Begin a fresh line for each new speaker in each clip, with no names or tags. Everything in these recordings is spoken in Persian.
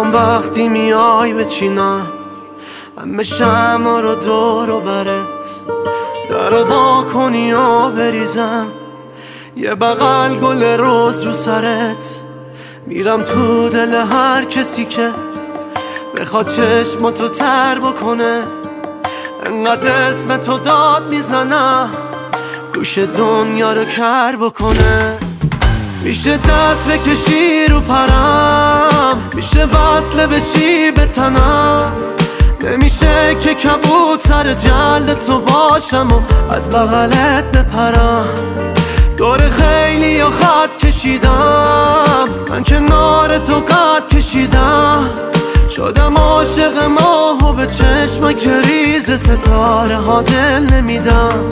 میخوام وقتی میای بچینم همه شمع رو دور و برت، در وا کنی و بریزم یه بغل گل روز رو سرت. میرم تو دل هر کسی که بخواد چشماتو تر بکنه، انقدر اسم تو داد میزنم گوش دنیا رو کر بکنه. میشه دست بکشی رو پرم، میشه وصله بشی به تنم، نمیشه که کبوتر جلد تو باشم و از بغلت بپرم. دور خیلی یا خط کشیدم، من کنار تو قد کشیدم، شدم عاشق ماه و به چشم که ریز ستاره ها دل نمیدم.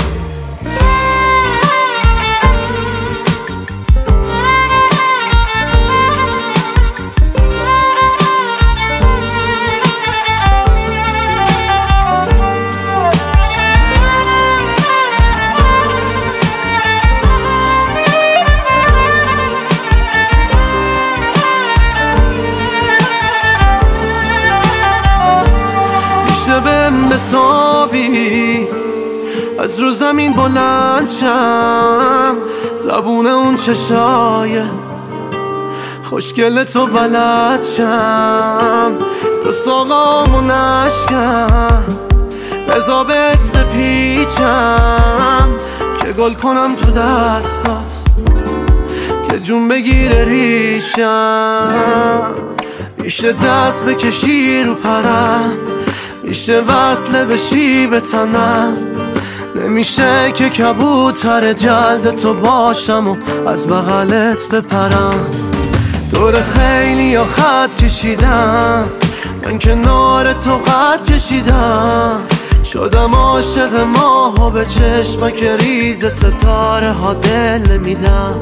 میشه بهم بتابی از رو زمین بلند شم، زبون اون چشای خوشگل تو بلد شم، دو ساقامو نشکم بزا بهت بپیچم که گل کنم تو دستات که جون بگیره ریشم. میشه دست بکشی رو پرم، میشه وصله بشی به تنم، نمیشه که کبوتر جلد تو باشم و از بغلت بپرم. دور خیلی یا خط کشیدم، من کنار تو قد کشیدم، شدم عاشق ماه و به چشمک ریز ستاره ها دل نمیدم.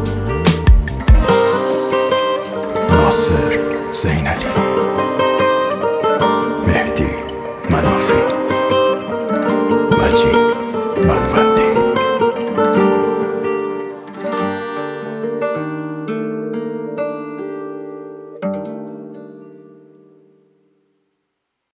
ناصر زینلی، مهدی منافی، مجید